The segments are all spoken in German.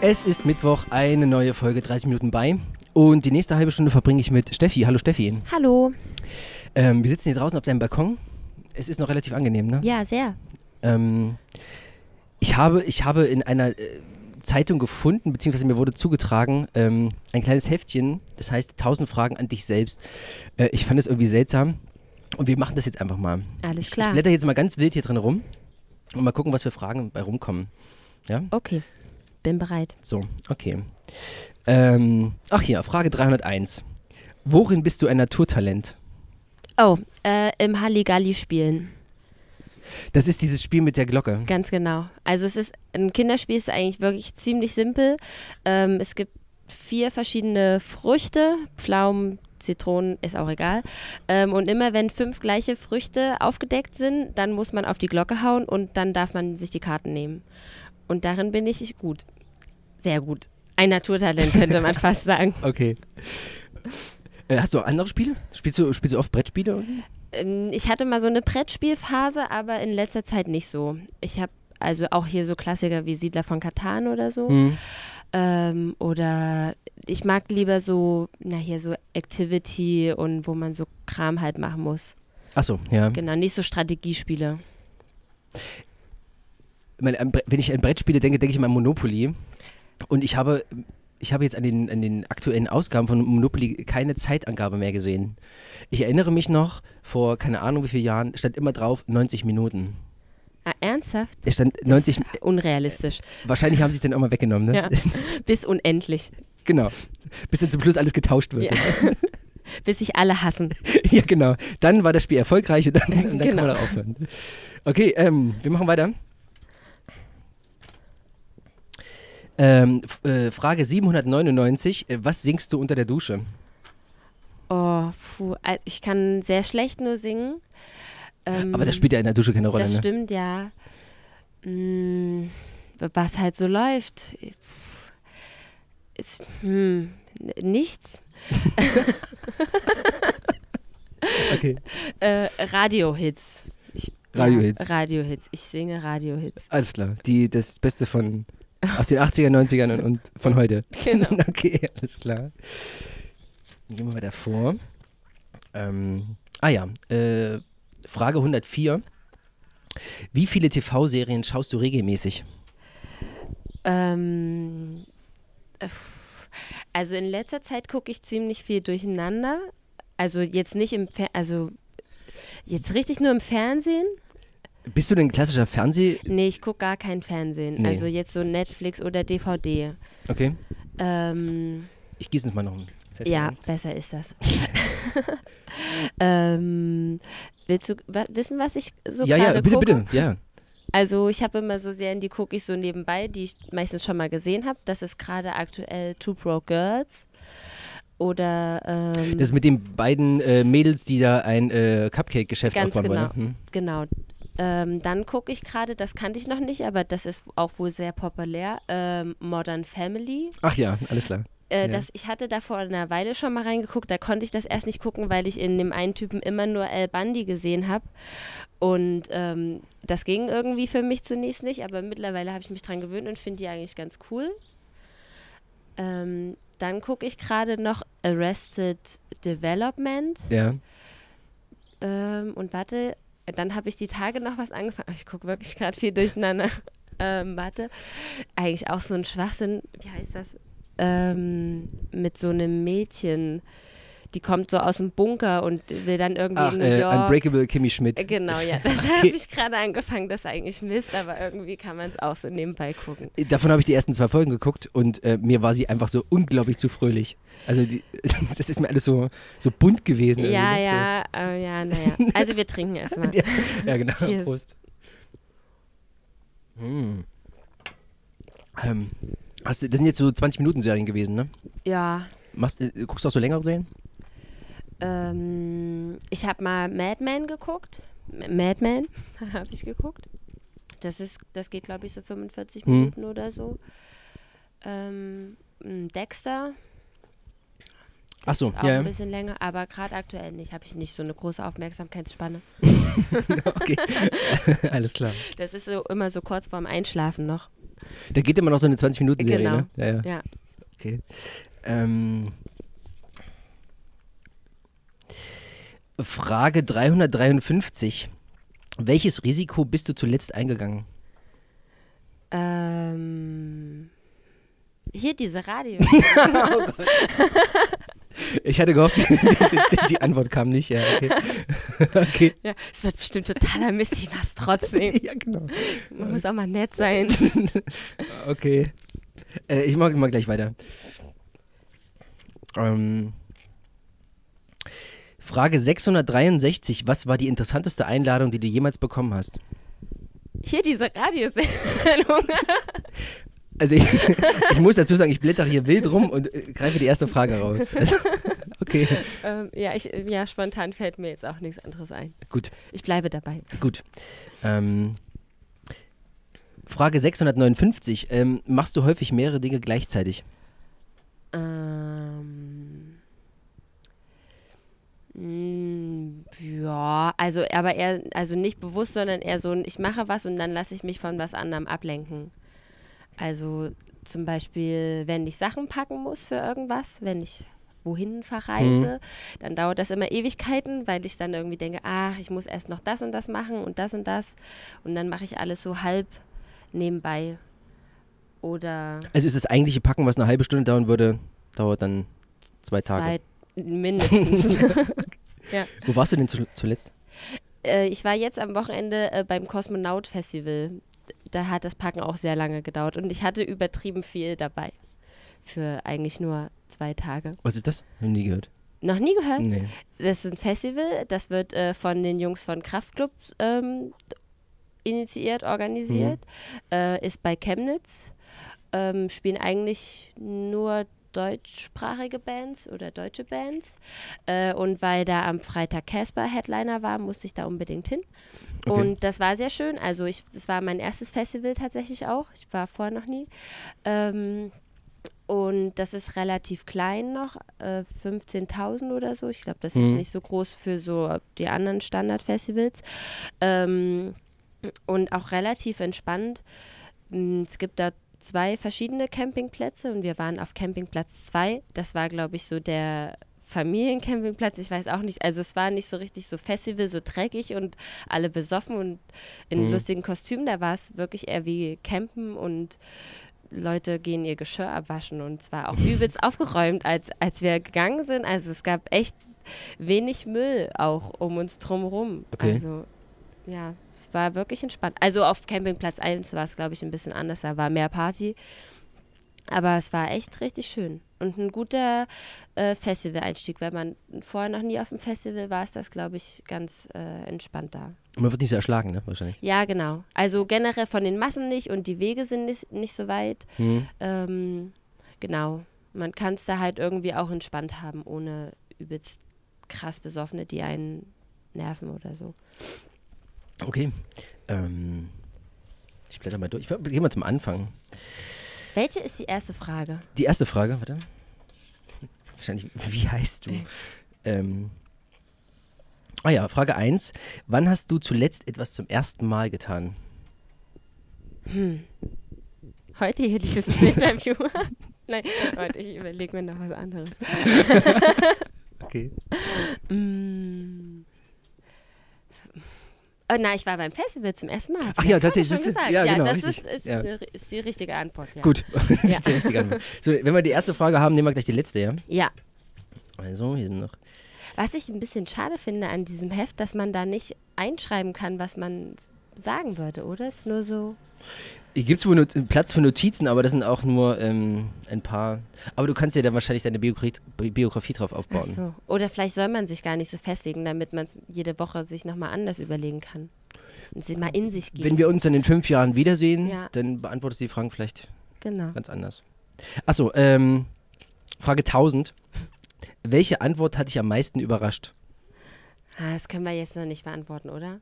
Es ist Mittwoch, eine neue Folge, 30 Minuten bei. Und die nächste halbe Stunde verbringe ich mit Steffi. Hallo Steffi. Hallo. Wir sitzen hier draußen auf deinem Balkon. Es ist noch relativ angenehm, ne? Ja, sehr. Ich habe in einer Zeitung gefunden, beziehungsweise mir wurde zugetragen, ein kleines Heftchen, das heißt 1000 Fragen an dich selbst. Ich fand es irgendwie seltsam und wir machen das jetzt einfach mal. Alles klar. Ich blätter jetzt mal ganz wild hier drin rum und mal gucken, was für Fragen bei rumkommen. Ja? Okay, bin bereit. So, okay. Hier, Frage 301. Worin bist du ein Naturtalent? Oh, im Halligalli spielen. Das ist dieses Spiel mit der Glocke. Ganz genau. Also es ist ein Kinderspiel, ist eigentlich wirklich ziemlich simpel. Es gibt 4 verschiedene Früchte, Pflaumen, Zitronen, ist auch egal. Und immer wenn 5 gleiche Früchte aufgedeckt sind, dann muss man auf die Glocke hauen und dann darf man sich die Karten nehmen. Und darin bin ich gut. Sehr gut. Ein Naturtalent, könnte man fast sagen. Okay. Hast du auch andere Spiele? Spielst du oft Brettspiele? Ich hatte mal so eine Brettspielphase, aber in letzter Zeit nicht so. Ich habe also auch hier so Klassiker wie Siedler von Catan oder so. Oder ich mag lieber so, so Activity und wo man so Kram halt machen muss. Ach so, ja. Genau, nicht so Strategiespiele. Wenn ich an Brettspiele denke, denke ich immer an Monopoly. Und ich habe jetzt an den aktuellen Ausgaben von Monopoly keine Zeitangabe mehr gesehen. Ich erinnere mich noch, vor keine Ahnung wie vielen Jahren, stand immer drauf 90 Minuten. Ah, ernsthaft? Es stand 90 das ist unrealistisch. Wahrscheinlich haben sie es dann auch mal weggenommen, ne? Ja, bis unendlich. Genau. Bis dann zum Schluss alles getauscht wird. Ja. Bis sich alle hassen. Ja, genau. Dann war das Spiel erfolgreich und dann kann Genau. man da aufhören. Okay, wir machen weiter. Frage 799. Was singst du unter der Dusche? Oh, ich kann sehr schlecht nur singen. Aber das spielt ja in der Dusche keine Rolle, das ne? Stimmt, ja. Was halt so läuft. Nichts. Okay. Radiohits. Radiohits. Radiohits. Ich singe Radiohits. Alles klar. Das Beste aus den 80er, 90ern und von heute. Genau. Okay, alles klar. Dann gehen wir weiter vor. Frage 104. Wie viele TV-Serien schaust du regelmäßig? Also in letzter Zeit gucke ich ziemlich viel durcheinander. Also jetzt nicht jetzt richtig nur im Fernsehen. Bist du denn ein klassischer Nee, ich gucke gar kein Fernsehen. Nee. Also jetzt so Netflix oder DVD. Okay. Ich gieße uns mal noch einen Pfeffer Ja, ein. besser ist das. Willst du wissen, was ich so gerade gucke? Bitte, ja. Also ich habe immer so Serien, die gucke ich so nebenbei, die ich meistens schon mal gesehen habe. Das ist gerade aktuell Two Broke Girls. Oder Das ist mit den beiden Mädels, die da ein Cupcake-Geschäft aufbauen genau, wollen. Genau. Dann gucke ich gerade, das kannte ich noch nicht, aber das ist auch wohl sehr populär, Modern Family. Ach ja, alles klar. Ich hatte da vor einer Weile schon mal reingeguckt, da konnte ich das erst nicht gucken, weil ich in dem einen Typen immer nur Al Bundy gesehen habe. Und das ging irgendwie für mich zunächst nicht, aber mittlerweile habe ich mich dran gewöhnt und finde die eigentlich ganz cool. Dann gucke ich gerade noch Arrested Development. Ja. Und warte, dann habe ich die Tage noch was angefangen. Ich gucke wirklich gerade viel durcheinander. Eigentlich auch so ein Schwachsinn, wie heißt das? Mit so einem Mädchen, die kommt so aus dem Bunker und will dann irgendwie in New York. Unbreakable Kimmy Schmidt. Genau, ja, das habe ich gerade angefangen, das ist eigentlich Mist, aber irgendwie kann man es auch so nebenbei gucken. Davon habe ich die ersten 2 Folgen geguckt und mir war sie einfach so unglaublich zu fröhlich. Also das ist mir alles so bunt gewesen. Naja. Also wir trinken erstmal. Ja, genau. Cheers. Prost. Das sind jetzt so 20-Minuten-Serien gewesen, ne? Ja. Guckst du auch so längere Serien? Ich habe mal Mad Men geguckt. Mad Men habe ich geguckt. Das geht, glaube ich, so 45 Minuten oder so. Dexter. Ach so, auch ja. ein bisschen länger, aber gerade aktuell nicht. Habe ich nicht so eine große Aufmerksamkeitsspanne. Okay, alles klar. Das ist so immer so kurz vorm Einschlafen noch. Da geht immer noch so eine 20-Minuten-Serie, Genau. ne? Ja. Ja. Okay. Frage 353. Welches Risiko bist du zuletzt eingegangen? Hier diese Radio. Ich hatte gehofft, die Antwort kam nicht. Ja, okay. Okay. Ja, es wird bestimmt totaler Mist, ich mach's trotzdem. Ja, genau. Man muss auch mal nett sein. Okay. Ich mache mal gleich weiter. Frage 663. Was war die interessanteste Einladung, die du jemals bekommen hast? Hier diese Radiosendung. Also ich muss dazu sagen, ich blätter hier wild rum und greife die erste Frage raus. Also, okay. Ja, spontan fällt mir jetzt auch nichts anderes ein. Gut. Ich bleibe dabei. Gut. Frage 659. Machst du häufig mehrere Dinge gleichzeitig? Ja, also aber eher, also nicht bewusst, sondern eher so, ich mache was und dann lasse ich mich von was anderem ablenken. Also zum Beispiel, wenn ich Sachen packen muss für irgendwas, wenn ich wohin verreise, dann dauert das immer Ewigkeiten, weil ich dann irgendwie denke, ich muss erst noch das und das machen und das und das und dann mache ich alles so halb nebenbei. Oder Also ist das eigentliche Packen, was eine halbe Stunde dauern würde, dauert dann 2 Tage. Mindestens. Ja. Wo warst du denn zuletzt? Ich war jetzt am Wochenende beim Kosmonaut Festival. Da hat das Packen auch sehr lange gedauert und ich hatte übertrieben viel dabei. Für eigentlich nur 2 Tage. Was ist das? Hab nie gehört. Noch nie gehört? Nee. Das ist ein Festival, das wird von den Jungs von Kraftklub initiiert, organisiert. Ist bei Chemnitz. Spielen eigentlich nur deutschsprachige Bands oder deutsche Bands. Und weil da am Freitag Casper Headliner war, musste ich da unbedingt hin. Okay. Und das war sehr schön. Also das war mein erstes Festival tatsächlich auch. Ich war vorher noch nie. Und das ist relativ klein noch, 15.000 oder so. Ich glaube, das ist nicht so groß für so die anderen Standardfestivals. Und auch relativ entspannt. Es gibt da 2 verschiedene Campingplätze und wir waren auf Campingplatz 2. Das war, glaube ich, so der Familiencampingplatz. Ich weiß auch nicht, also es war nicht so richtig so Festival, so dreckig und alle besoffen und in lustigen Kostümen. Da war es wirklich eher wie Campen und Leute gehen ihr Geschirr abwaschen und zwar auch übelst aufgeräumt, als wir gegangen sind. Also es gab echt wenig Müll auch um uns drumherum. Okay. Also ja, es war wirklich entspannt. Also auf Campingplatz 1 war es, glaube ich, ein bisschen anders. Da war mehr Party. Aber es war echt richtig schön. Und ein guter Festival-Einstieg. Wenn man vorher noch nie auf dem Festival war, ist das, glaube ich, ganz entspannt da. Man wird nicht so erschlagen, ne? Wahrscheinlich. Ja, genau. Also generell von den Massen nicht und die Wege sind nicht so weit. Genau. Man kann es da halt irgendwie auch entspannt haben, ohne übelst krass Besoffene, die einen nerven oder so. Okay. Ich blätter mal durch. Gehen wir zum Anfang. Welche ist die erste Frage? Die erste Frage, warte. Wahrscheinlich, wie heißt du? Frage 1. Wann hast du zuletzt etwas zum ersten Mal getan? Heute hier dieses Interview. Nein, warte, ich überlege mir noch was anderes. Okay. Ich war beim Festival zum ersten Mal. Ach ja, tatsächlich. Schon gesagt. Ja, genau, das richtig. ist die richtige Antwort. Ja. Gut, Ja. die richtige Antwort. So, wenn wir die erste Frage haben, nehmen wir gleich die letzte, ja? Ja. Also, hier sind noch. Was ich ein bisschen schade finde an diesem Heft, dass man da nicht einschreiben kann, was man sagen würde, oder? Ist nur so. Hier gibt es wohl Platz für Notizen, aber das sind auch nur ein paar. Aber du kannst dir dann wahrscheinlich deine Biografie drauf aufbauen. Ach so. Oder vielleicht soll man sich gar nicht so festlegen, damit man jede Woche sich nochmal anders überlegen kann. Und sich mal in sich gehen. Wenn wir uns dann in 5 Jahren wiedersehen, Ja. dann beantwortest du die Fragen vielleicht Genau. ganz anders. Achso, Frage 1000. Welche Antwort hat dich am meisten überrascht? Das können wir jetzt noch nicht beantworten, oder?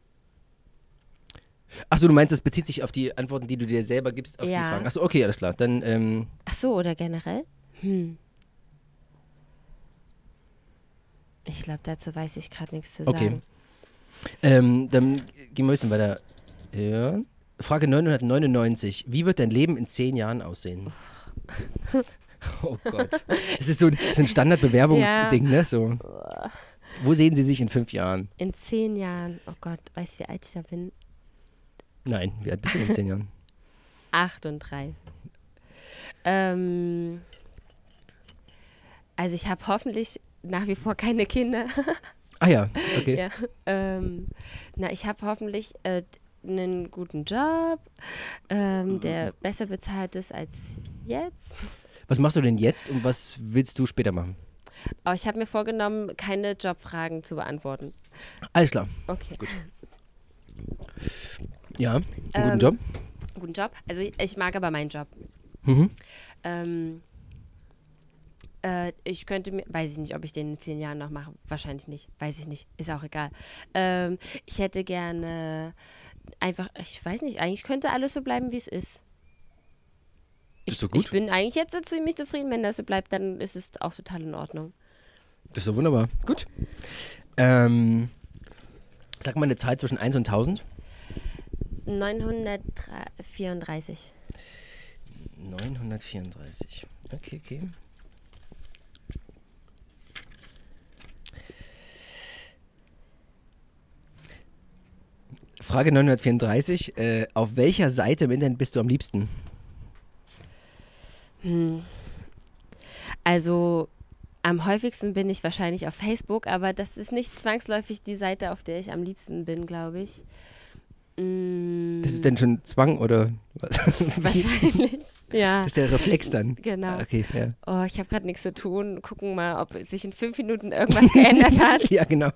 Achso, du meinst, das bezieht sich auf die Antworten, die du dir selber gibst, auf die Ja. Fragen. Achso, okay, alles klar. Dann, Ach so, oder generell? Ich glaube, dazu weiß ich gerade nichts zu okay. sagen. Dann gehen wir ein bisschen weiter. Ja. Frage 999. Wie wird dein Leben in 10 Jahren aussehen? Oh Gott. Das ist so ein Standardbewerbungsding, ne? So. Wo sehen Sie sich in 5 Jahren? In 10 Jahren, oh Gott, weißt du, wie alt ich da bin? Nein, wie alt bist du in 10 Jahren? 38. Also ich habe hoffentlich nach wie vor keine Kinder. Ah ja, okay. Ja, ich habe hoffentlich einen guten Job, der besser bezahlt ist als jetzt. Was machst du denn jetzt und was willst du später machen? Aber ich habe mir vorgenommen, keine Jobfragen zu beantworten. Alles klar. Okay. Gut. Ja, einen guten Job. Guten Job. Also ich mag aber meinen Job. Mhm. Ich könnte mir, weiß ich nicht, ob ich den in 10 Jahren noch mache. Wahrscheinlich nicht. Weiß ich nicht. Ist auch egal. Ich hätte gerne einfach, ich weiß nicht, eigentlich könnte alles so bleiben, wie es ist. Ist so gut. Ich bin eigentlich jetzt so ziemlich zufrieden, wenn das so bleibt, dann ist es auch total in Ordnung. Das ist doch wunderbar. Gut. Sag mal eine Zahl zwischen 1 und 1000. 934. 934. Okay. Frage 934. Auf welcher Seite im Internet bist du am liebsten? Also am häufigsten bin ich wahrscheinlich auf Facebook, aber das ist nicht zwangsläufig die Seite, auf der ich am liebsten bin, glaube ich. Das ist denn schon Zwang oder was? Wahrscheinlich, ja. Das ist der Reflex dann. Genau. Okay, ja. Oh, ich habe gerade nichts zu tun. Gucken mal, ob sich in 5 Minuten irgendwas geändert hat. Ja, genau.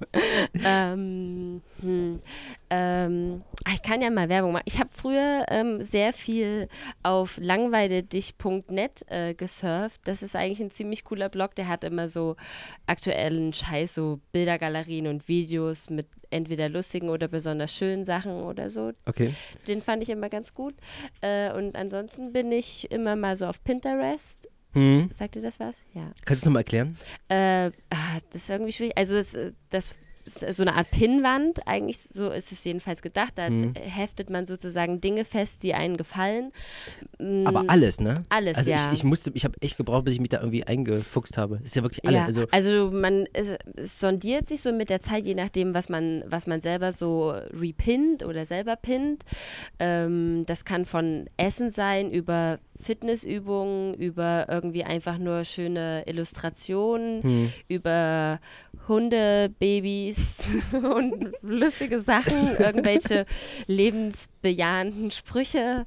Ich kann ja mal Werbung machen. Ich habe früher sehr viel auf langweiledich.net gesurft. Das ist eigentlich ein ziemlich cooler Blog. Der hat immer so aktuellen Scheiß, so Bildergalerien und Videos mit entweder lustigen oder besonders schönen Sachen oder so. Okay. Den fand ich immer ganz gut. Und ansonsten bin ich immer mal so auf Pinterest. Sagt dir das was? Ja. Kannst du es nochmal erklären? Das ist irgendwie schwierig. Also das ist so eine Art Pinnwand, eigentlich so ist es jedenfalls gedacht. Da heftet man sozusagen Dinge fest, die einen gefallen. Aber alles, ne? Alles, also ja. Ich habe echt gebraucht, bis ich mich da irgendwie eingefuchst habe. Ist ja wirklich alles. Ja, also es sondiert sich so mit der Zeit, je nachdem, was man selber so repinnt oder selber pinnt. Das kann von Essen sein, über Fitnessübungen, über irgendwie einfach nur schöne Illustrationen, über Hunde, Babys und lustige Sachen, irgendwelche lebensbejahenden Sprüche,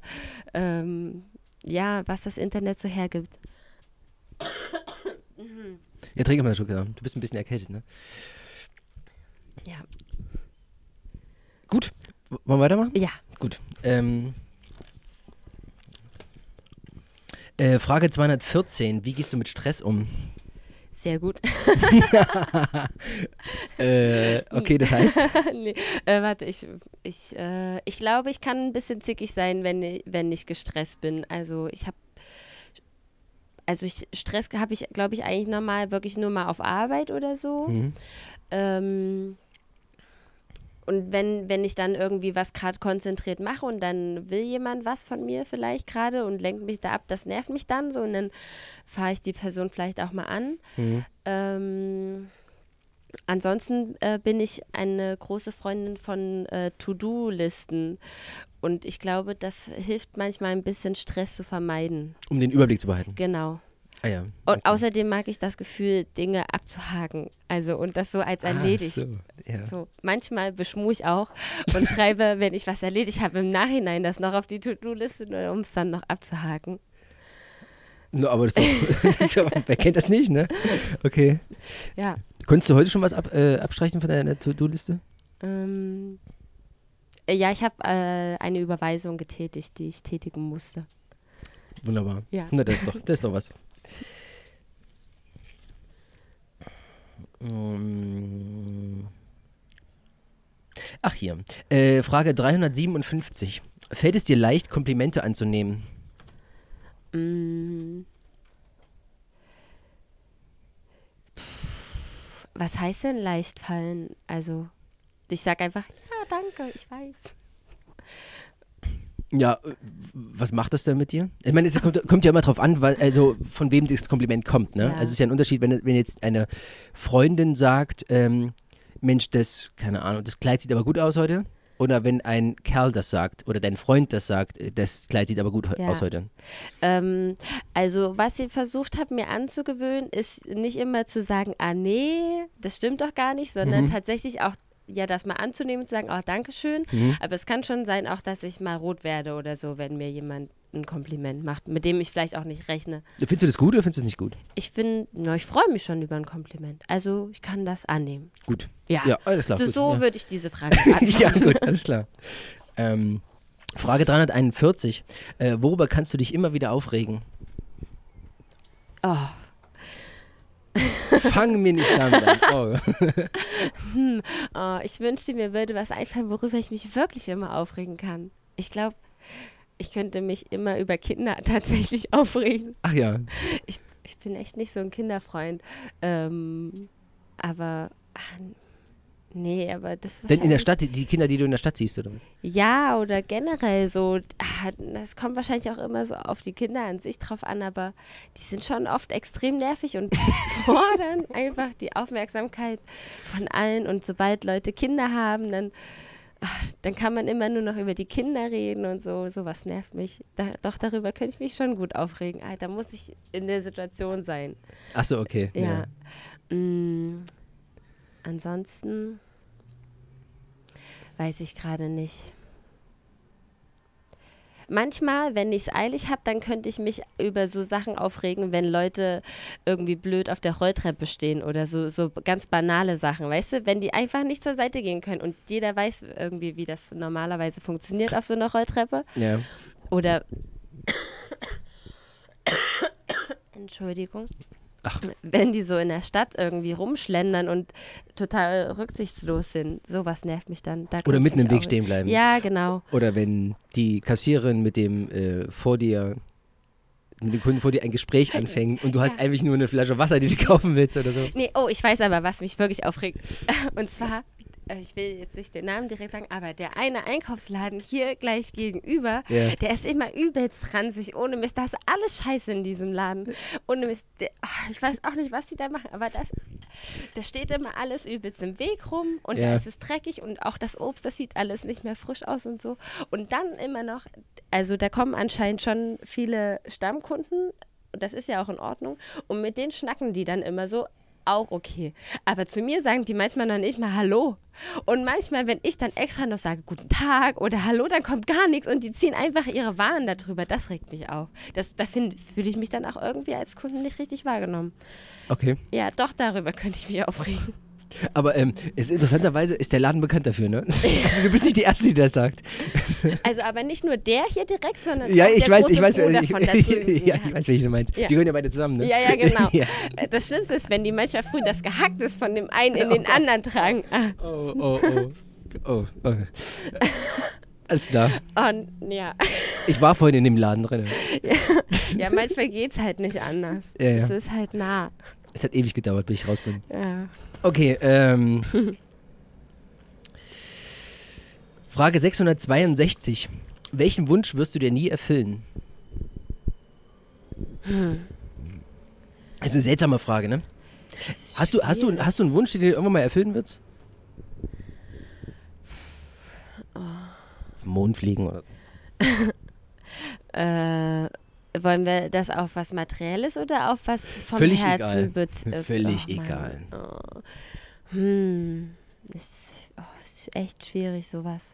was das Internet so hergibt. Ja, trink mal einen Schluck. Du bist ein bisschen erkältet, ne? Ja. Gut. Wollen wir weitermachen? Ja. Gut. Frage 214. Wie gehst du mit Stress um? Sehr gut. Okay, das heißt? Nee, warte, ich glaube, ich kann ein bisschen zickig sein, wenn ich gestresst bin. Stress habe ich, glaube ich, eigentlich normal wirklich nur mal auf Arbeit oder so. Und wenn ich dann irgendwie was gerade konzentriert mache und dann will jemand was von mir vielleicht gerade und lenkt mich da ab, das nervt mich dann so und dann fahre ich die Person vielleicht auch mal an. Ansonsten bin ich eine große Freundin von To-Do-Listen und ich glaube, das hilft manchmal ein bisschen Stress zu vermeiden. Um den Überblick zu behalten. Genau. Ah ja. Und außerdem mag ich das Gefühl, Dinge abzuhaken. Also und das so als erledigt. So, ja. So, manchmal beschmue ich auch und schreibe, wenn ich was erledigt habe, im Nachhinein das noch auf die To-Do-Liste, um es dann noch abzuhaken. No, aber wer kennt das nicht, ne? Okay. Ja. Konntest du heute schon was abstreichen von deiner To-Do-Liste? Ja, ich habe eine Überweisung getätigt, die ich tätigen musste. Wunderbar. Ja. Na, das ist doch was. Ach hier. Frage 357. Fällt es dir leicht, Komplimente anzunehmen? Was heißt denn leicht fallen? Also, ich sage einfach, ja, danke, ich weiß. Ja, was macht das denn mit dir? Ich meine, es kommt ja immer drauf an, also von wem das Kompliment kommt. Ne? Ja. Also es ist ja ein Unterschied, wenn jetzt eine Freundin sagt, Mensch, keine Ahnung, das Kleid sieht aber gut aus heute. Oder wenn ein Kerl das sagt oder dein Freund das sagt, das Kleid sieht aber gut aus heute. Also was ich versucht habe, mir anzugewöhnen, ist nicht immer zu sagen, nee, das stimmt doch gar nicht, sondern tatsächlich auch das mal anzunehmen und zu sagen, Dankeschön. Aber es kann schon sein, auch dass ich mal rot werde oder so, wenn mir jemand ein Kompliment macht, mit dem ich vielleicht auch nicht rechne. Findest du das gut oder findest du es nicht gut? Ich freue mich schon über ein Kompliment. Also ich kann das annehmen. Gut. Ja, alles klar. So würde ich diese Frage beantworten. Ja, gut, alles klar. Frage 341. Worüber kannst du dich immer wieder aufregen? Fang mir nicht damit an. Ich wünschte, mir würde was einfallen, worüber ich mich wirklich immer aufregen kann. Ich glaube, ich könnte mich immer über Kinder tatsächlich aufregen. Ach ja. Ich bin echt nicht so ein Kinderfreund. Aber das Denn in der Stadt, die Kinder, die du in der Stadt siehst, oder was? Ja, oder generell so. Das kommt wahrscheinlich auch immer so auf die Kinder an sich drauf an, aber die sind schon oft extrem nervig und fordern einfach die Aufmerksamkeit von allen. Und sobald Leute Kinder haben, dann kann man immer nur noch über die Kinder reden und so. Sowas nervt mich. Doch darüber könnte ich mich schon gut aufregen. Da muss ich in der Situation sein. Ach so, okay. Ja. Ansonsten weiß ich gerade nicht. Manchmal, wenn ich es eilig habe, dann könnte ich mich über so Sachen aufregen, wenn Leute irgendwie blöd auf der Rolltreppe stehen oder so ganz banale Sachen, weißt du? Wenn die einfach nicht zur Seite gehen können und jeder weiß irgendwie, wie das normalerweise funktioniert auf so einer Rolltreppe. Ja. Oder Entschuldigung. Wenn die so in der Stadt irgendwie rumschlendern und total rücksichtslos sind, sowas nervt mich dann. Oder mitten im Weg stehen bleiben. Ja, genau. Oder wenn die Kassiererin mit dem Kunden vor dir ein Gespräch anfängt und du hast eigentlich nur eine Flasche Wasser, die du kaufen willst oder so. Nee, ich weiß aber, was mich wirklich aufregt. Und zwar, ich will jetzt nicht den Namen direkt sagen, aber der eine Einkaufsladen hier gleich gegenüber, der ist immer übelst ranzig, ohne Mist. Da ist alles scheiße in diesem Laden. Ohne Mist. Ich weiß auch nicht, was die da machen, aber da steht immer alles übelst im Weg rum und da ist es dreckig und auch das Obst, das sieht alles nicht mehr frisch aus und so. Und dann immer noch, also da kommen anscheinend schon viele Stammkunden, und das ist ja auch in Ordnung, und mit denen schnacken die dann immer so, auch okay. Aber zu mir sagen die manchmal noch nicht mal Hallo. Und manchmal, wenn ich dann extra noch sage, guten Tag oder Hallo, dann kommt gar nichts und die ziehen einfach ihre Waren darüber. Das regt mich auf. Da fühle ich mich dann auch irgendwie als Kunden nicht richtig wahrgenommen. Okay. Ja, doch, darüber könnte ich mich aufregen. Aber interessanterweise ist der Laden bekannt dafür, ne? Also du bist nicht die Erste, die das sagt. Also aber nicht nur der hier direkt, sondern ja, auch ich der weiß, große Bruder von da drüben. Ja, ich weiß, welche du meinst. Ja. Die gehören ja beide zusammen, ne? Ja, genau. Ja. Das Schlimmste ist, wenn die manchmal früh das Gehacktes von dem einen in den anderen tragen. Oh. Alles klar. Und ja. Ich war vorhin in dem Laden drin. Ja, manchmal geht's halt nicht anders. Ja. Es ist halt nah. Es hat ewig gedauert, bis ich raus bin. Ja. Okay, Frage 662. Welchen Wunsch wirst du dir nie erfüllen? Das ist eine seltsame Frage, ne? Hast du einen Wunsch, den du irgendwann mal erfüllen willst? Auf den Mond fliegen oder? Wollen wir das auf was Materielles oder auf was vom Völlig Herzen egal. Völlig egal. Ist echt schwierig, sowas.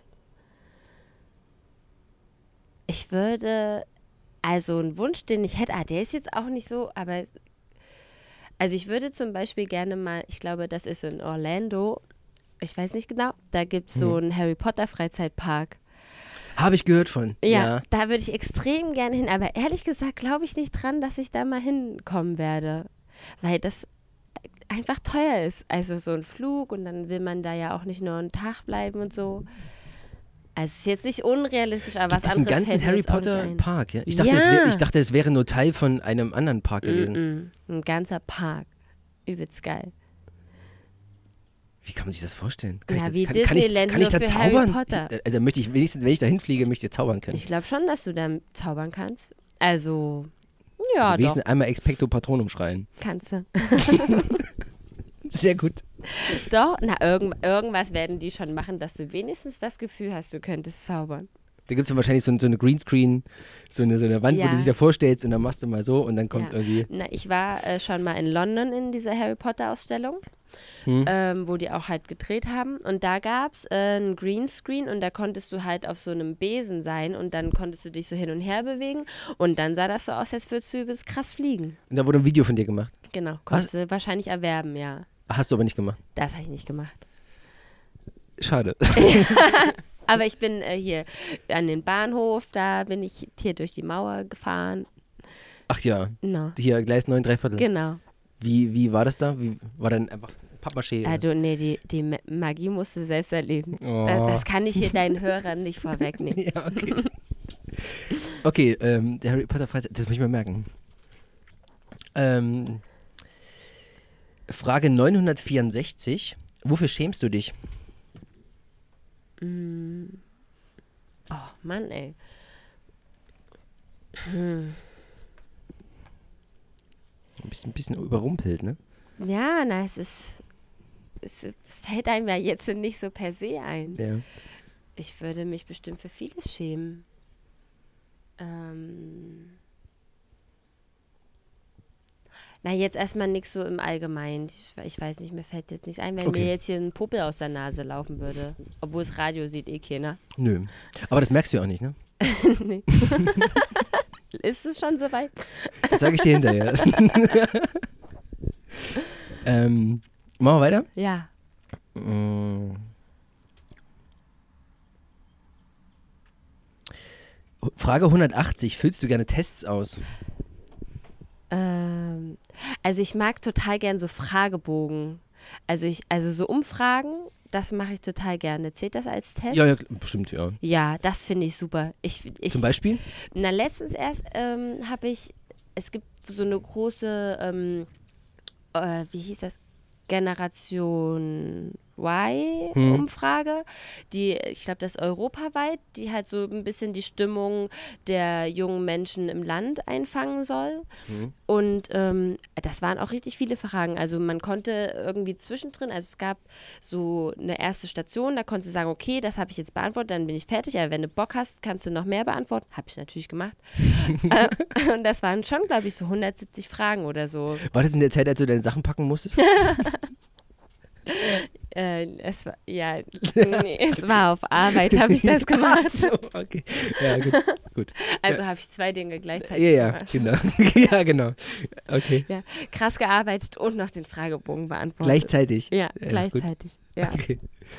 Ich würde, also ein Wunsch, den ich hätte, der ist jetzt auch nicht so, aber also ich würde zum Beispiel gerne mal, ich glaube, das ist in Orlando, ich weiß nicht genau, da gibt es so einen Harry Potter Freizeitpark. Habe ich gehört von. Ja, da würde ich extrem gerne hin, aber ehrlich gesagt glaube ich nicht dran, dass ich da mal hinkommen werde, weil das einfach teuer ist. Also so ein Flug und dann will man da ja auch nicht nur einen Tag bleiben und so. Also es ist jetzt nicht unrealistisch, aber was anderes ganzen fällt mir Harry jetzt auch Potter nicht ein. Park, ja? Ich dachte, es wäre nur Teil von einem anderen Park gewesen. Ein ganzer Park. Übelst geil. Wie kann man sich das vorstellen? Wie kann Disneyland ich da nur für zaubern? Harry Potter. Also möchte ich wenigstens, wenn ich da hinfliege, möchte ich zaubern können. Ich glaube schon, dass du da zaubern kannst. Also, ja, Also doch, wenigstens einmal Expecto Patronum schreien. kannst du. Sehr gut. Doch, irgendwas werden die schon machen, dass du wenigstens das Gefühl hast, du könntest zaubern. Da gibt es wahrscheinlich so eine Greenscreen, so eine Wand, wo du dich da vorstellst und dann machst du mal so und dann kommt irgendwie. Na, ich war schon mal in London in dieser Harry Potter Ausstellung, wo die auch halt gedreht haben. Und da gab es einen Greenscreen und da konntest du halt auf so einem Besen sein und dann konntest du dich so hin und her bewegen und dann sah das so aus, als würdest du übelst krass fliegen. Und da wurde ein Video von dir gemacht. Genau, konntest du wahrscheinlich erwerben, ja. Hast du aber nicht gemacht. Das habe ich nicht gemacht. Schade. Aber ich bin hier an den Bahnhof, da bin ich hier durch die Mauer gefahren. Ach ja, No. hier Gleis 9 3/4. Genau. Wie war das da? War dann einfach Pappmaché? Die Magie musst du selbst erleben. Oh. Das kann ich hier deinen Hörern nicht vorwegnehmen. Ja, okay. Okay, der Harry Potter Freizeit, das muss ich mal merken. Frage 964. Wofür schämst du dich? Oh, Mann, ey. Ein bisschen überrumpelt, ne? Ja, na, es fällt einem ja jetzt nicht so per se ein. Ja. Ich würde mich bestimmt für vieles schämen. Na, jetzt erstmal nichts so im Allgemeinen. Ich weiß nicht, mir fällt jetzt nichts ein, wenn mir jetzt hier ein Popel aus der Nase laufen würde. Obwohl es Radio sieht keiner. Nö. Aber das merkst du ja auch nicht, ne? Nee. Ist es schon soweit? Das sage ich dir hinterher. Machen wir weiter? Ja. Frage 180. Füllst du gerne Tests aus? Also ich mag total gern so Fragebogen. Also so Umfragen, das mache ich total gerne. Zählt das als Test? Ja, bestimmt, ja. Ja, das finde ich super. Zum Beispiel? Na, letztens erst es gibt so eine große, wie hieß das? Generation Y-Umfrage, die, ich glaube, das ist europaweit, die halt so ein bisschen die Stimmung der jungen Menschen im Land einfangen soll. Und das waren auch richtig viele Fragen. Also man konnte irgendwie zwischendrin, also es gab so eine erste Station, da konntest du sagen, okay, das habe ich jetzt beantwortet, dann bin ich fertig. Aber wenn du Bock hast, kannst du noch mehr beantworten. Habe ich natürlich gemacht. Und das waren schon, glaube ich, so 170 Fragen oder so. War das in der Zeit, als du deine Sachen packen musstest? Es war auf Arbeit, habe ich das gemacht. So, okay. Ja, gut. Also habe ich 2 Dinge gleichzeitig gemacht. Genau. Ja, genau. Okay. Ja, krass gearbeitet und noch den Fragebogen beantwortet. Gleichzeitig? Ja, gleichzeitig. Ja. Okay.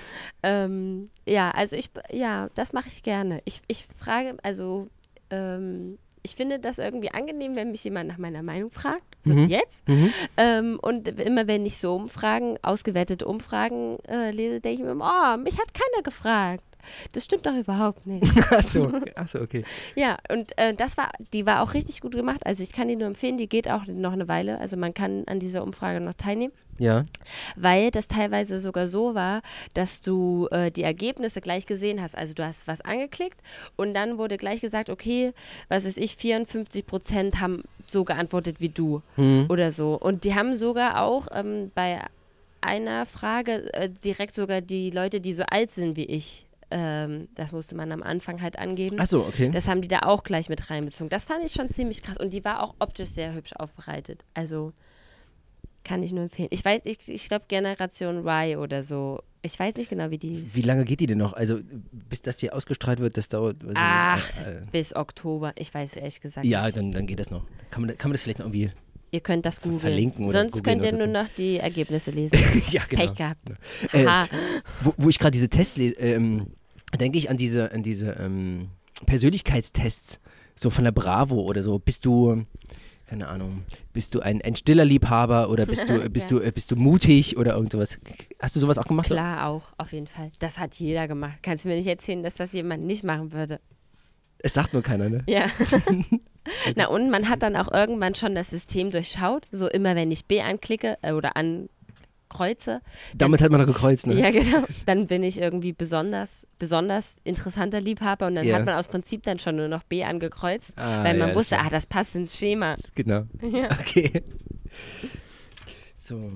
Das mache ich gerne. Ich frage, also ich finde das irgendwie angenehm, wenn mich jemand nach meiner Meinung fragt, so wie jetzt. Und immer wenn ich so ausgewertete Umfragen lese, denke ich mir, oh, mich hat keiner gefragt. Das stimmt doch überhaupt nicht. Ach so, okay. Ja, und die war auch richtig gut gemacht. Also ich kann die nur empfehlen, die geht auch noch eine Weile. Also man kann an dieser Umfrage noch teilnehmen. Ja. Weil das teilweise sogar so war, dass du die Ergebnisse gleich gesehen hast. Also du hast was angeklickt und dann wurde gleich gesagt, okay, was weiß ich, 54% haben so geantwortet wie du oder so. Und die haben sogar auch bei einer Frage direkt sogar die Leute, die so alt sind wie ich, das musste man am Anfang halt angeben. Ach so, okay. Das haben die da auch gleich mit reinbezogen. Das fand ich schon ziemlich krass. Und die war auch optisch sehr hübsch aufbereitet. Also kann ich nur empfehlen. Ich weiß, ich glaube Generation Y oder so. Ich weiß nicht genau, wie die hieß. Wie lange geht die denn noch? Also bis das hier ausgestrahlt wird, das dauert... Bis Oktober. Ich weiß ehrlich gesagt ja, nicht. Dann geht das noch. Kann man das vielleicht noch irgendwie... Ihr könnt das googeln. Verlinken oder Sonst könnt ihr nur noch die Ergebnisse lesen. Ja, genau. Pech gehabt. Wo ich gerade diese Tests lese, denke ich an diese Persönlichkeitstests, so von der Bravo oder so. Bist du, keine Ahnung, bist du ein stiller Liebhaber oder bist du mutig oder irgend sowas? Hast du sowas auch gemacht? Klar, auch, auf jeden Fall. Das hat jeder gemacht. Kannst du mir nicht erzählen, dass das jemand nicht machen würde? Es sagt nur keiner, ne? Ja. Na und man hat dann auch irgendwann schon das System durchschaut. So immer, wenn ich B anklicke oder kreuze. Damals hat man noch gekreuzt, ne? Ja, genau. Dann bin ich irgendwie besonders interessanter Liebhaber und dann hat man aus Prinzip dann schon nur noch B angekreuzt, weil man wusste, das passt ins Schema. Genau. Ja. Okay. So.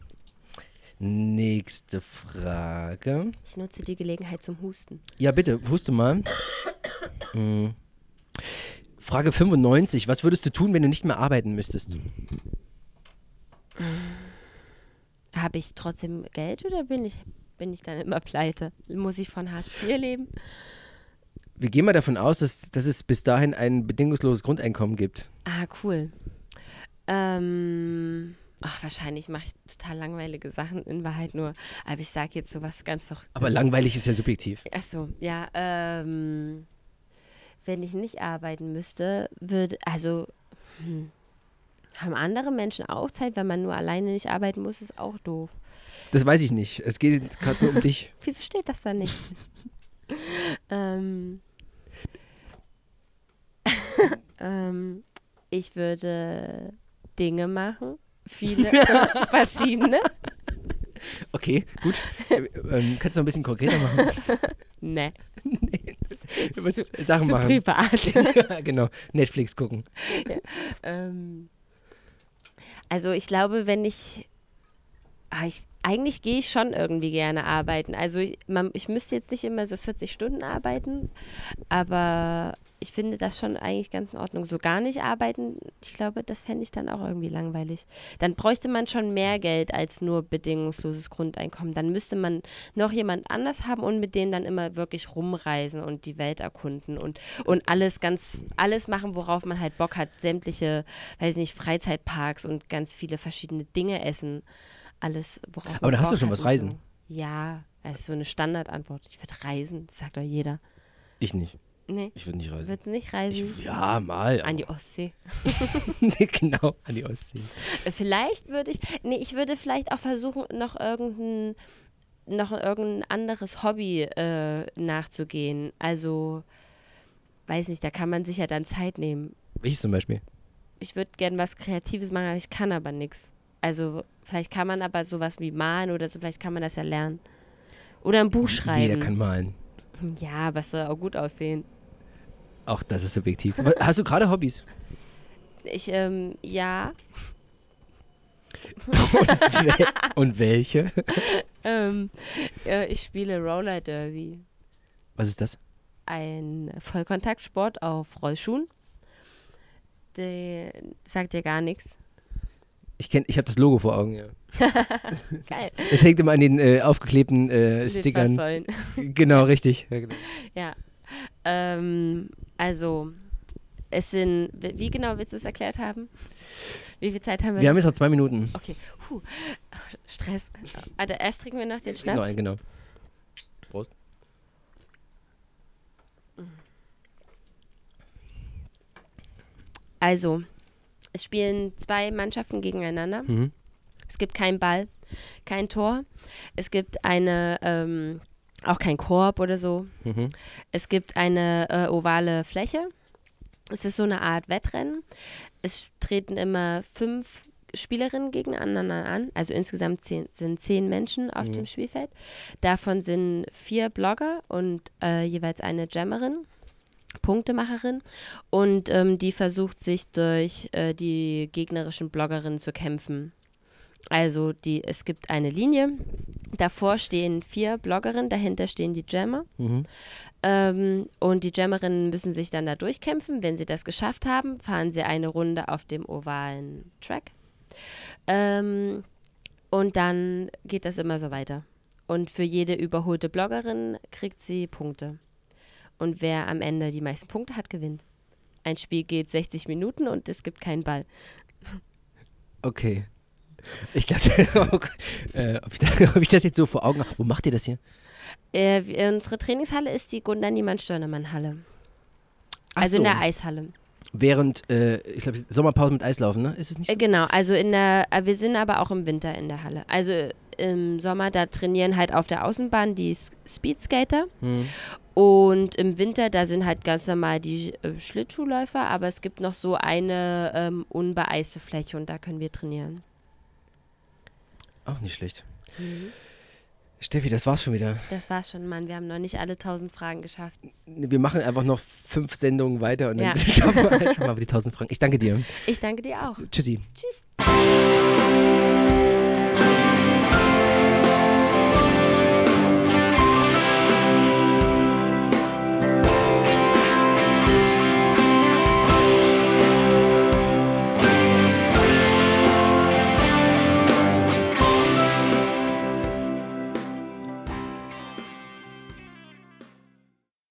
Nächste Frage. Ich nutze die Gelegenheit zum Husten. Ja, bitte, huste mal. Frage 95. Was würdest du tun, wenn du nicht mehr arbeiten müsstest? Habe ich trotzdem Geld oder bin ich dann immer pleite? Muss ich von Hartz IV leben? Wir gehen mal davon aus, dass es bis dahin ein bedingungsloses Grundeinkommen gibt. Ah, cool. Wahrscheinlich mache ich total langweilige Sachen, in Wahrheit nur. Aber ich sage jetzt sowas ganz Verrücktes. Aber langweilig ist ja subjektiv. Achso, ja. Wenn ich nicht arbeiten müsste, haben andere Menschen auch Zeit, wenn man nur alleine nicht arbeiten muss, ist auch doof. Das weiß ich nicht. Es geht gerade nur um dich. Wieso steht das da nicht? Ich würde Dinge machen, viele verschiedene. Okay, gut. Kannst du noch ein bisschen konkreter machen? Nee. Du willst Sachen zu machen. privat. Ja, genau. Netflix gucken. Ja. Also ich glaube, eigentlich gehe ich schon irgendwie gerne arbeiten. Also ich müsste jetzt nicht immer so 40 Stunden arbeiten, aber ich finde das schon eigentlich ganz in Ordnung. So gar nicht arbeiten, ich glaube, das fände ich dann auch irgendwie langweilig. Dann bräuchte man schon mehr Geld als nur bedingungsloses Grundeinkommen. Dann müsste man noch jemand anders haben und mit denen dann immer wirklich rumreisen und die Welt erkunden und alles machen, worauf man halt Bock hat. Sämtliche, weiß nicht, Freizeitparks und ganz viele verschiedene Dinge essen. Alles, worauf man Aber da hast du Bock schon hat was, und Reisen. So. Ja, das ist so eine Standardantwort. Ich würde reisen, das sagt doch jeder. Ich nicht. Nee. Ich würde nicht reisen. Wird nicht reisen? Ja, mal. An die Ostsee. Genau, an die Ostsee. Vielleicht ich würde vielleicht auch versuchen, noch irgendein anderes Hobby nachzugehen. Also, weiß nicht, da kann man sich ja dann Zeit nehmen. Welches zum Beispiel? Ich würde gerne was Kreatives machen, aber ich kann aber nichts. Also, vielleicht kann man aber sowas wie malen oder so, vielleicht kann man das ja lernen. Oder ein Buch schreiben. Jeder kann malen. Ja, aber es soll auch gut aussehen. Auch das ist subjektiv. Hast du gerade Hobbys? Ja. Und welche? Ich spiele Roller Derby. Was ist das? Ein Vollkontaktsport auf Rollschuhen. Der sagt dir gar nichts. Ich habe das Logo vor Augen, ja. Geil. Es hängt immer an den aufgeklebten Stickern. Sollen. Genau, richtig. Ja, genau. Ja. Also, es sind, wie genau willst du es erklärt haben? Wie viel Zeit haben wir? Wir haben jetzt noch 2 Minuten. Okay, Stress. Also erst trinken wir noch den Schnaps. Genau. Prost. Also, es spielen 2 Mannschaften gegeneinander. Mhm. Es gibt keinen Ball, kein Tor. Es gibt auch kein Korb oder so. Mhm. Es gibt eine ovale Fläche. Es ist so eine Art Wettrennen. Es treten immer 5 Spielerinnen gegeneinander an. Also insgesamt sind 10 Menschen auf dem Spielfeld. Davon sind 4 Blogger und jeweils eine Jammerin, Punktemacherin. Und die versucht sich durch die gegnerischen Bloggerinnen zu kämpfen. Also es gibt eine Linie, davor stehen 4 Bloggerinnen, dahinter stehen die Jammer. Mhm. Und die Jammerinnen müssen sich dann da durchkämpfen. Wenn sie das geschafft haben, fahren sie eine Runde auf dem ovalen Track. Und dann geht das immer so weiter. Und für jede überholte Bloggerin kriegt sie Punkte. Und wer am Ende die meisten Punkte hat, gewinnt. Ein Spiel geht 60 Minuten und es gibt keinen Ball. Okay. Ich dachte, ob ich das jetzt so vor Augen habe. Wo macht ihr das hier? Unsere Trainingshalle ist die Gundani-Mann-Störnemann-Halle. Also in der Eishalle. Während, ich glaube, Sommerpause mit Eislaufen, ne? Ist es nicht so? Genau, also wir sind aber auch im Winter in der Halle. Also im Sommer, da trainieren halt auf der Außenbahn die Speedskater. Und im Winter, da sind halt ganz normal die Schlittschuhläufer, aber es gibt noch so eine unbeeiste Fläche und da können wir trainieren. Auch nicht schlecht. Steffi, das war's schon wieder. Das war's schon, Mann. Wir haben noch nicht alle 1000 Fragen geschafft. Wir machen einfach noch 5 Sendungen weiter und dann Ja. schauen wir die 1000 Fragen. Ich danke dir. Ich danke dir auch. Tschüssi. Tschüss.